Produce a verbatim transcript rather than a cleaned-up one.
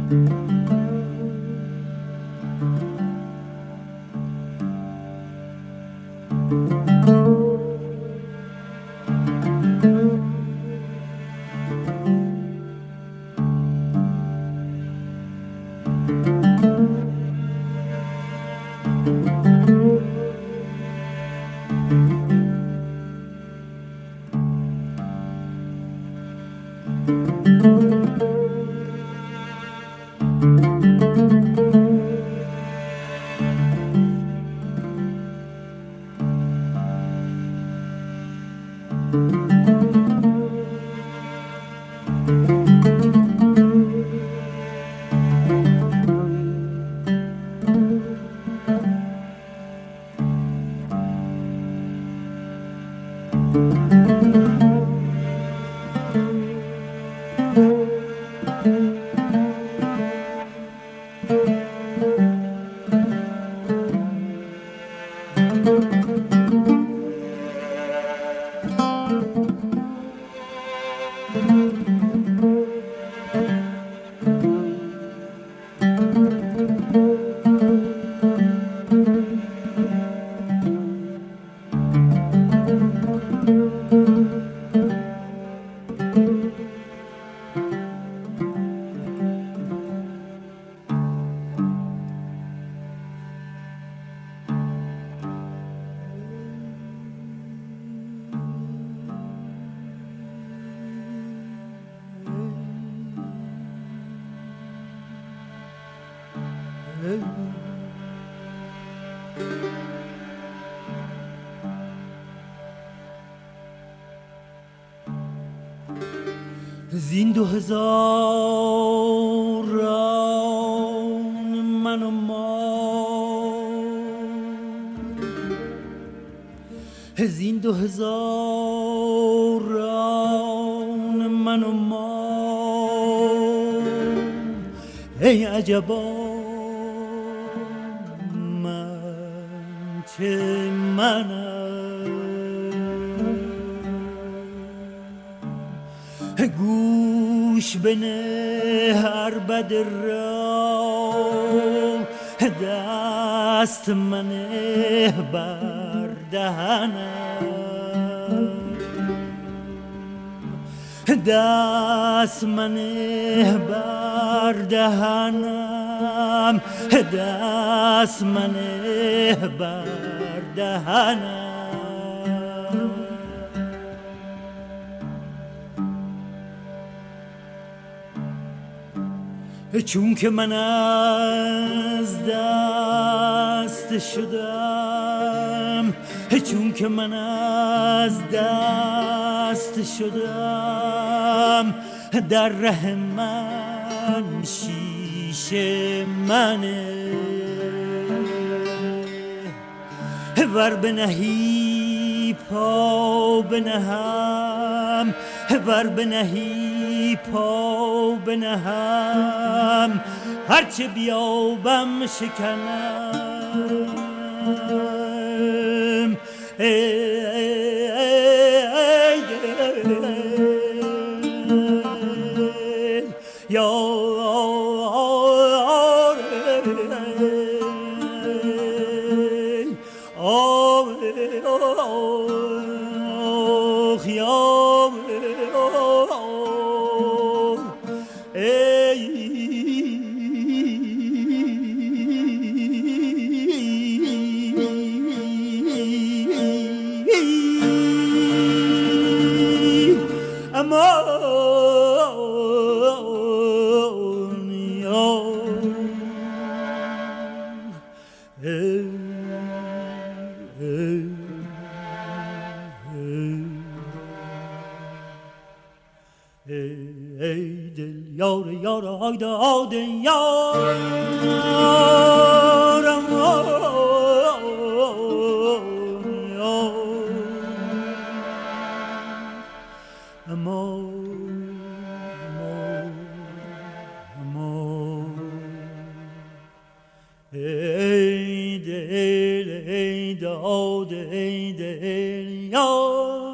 زین دو هزاران من و ما، زین دو هزاران من و ما، ای عجبا من چه منم، گوش بنه عربد را، دست منه بر دهنم، دست منه بر دهنم، دست منه بر دهنم. چون که من از دست شدم، چون که من از دست شدم، در ره من شیشه منه، ور بنهی پا بنهم، ور بنهی پا بنهم، هرچه بیابم شکنم. ای ای دل یار یار آیده آده یارم، اما اما ای دل ای داد ای دل یار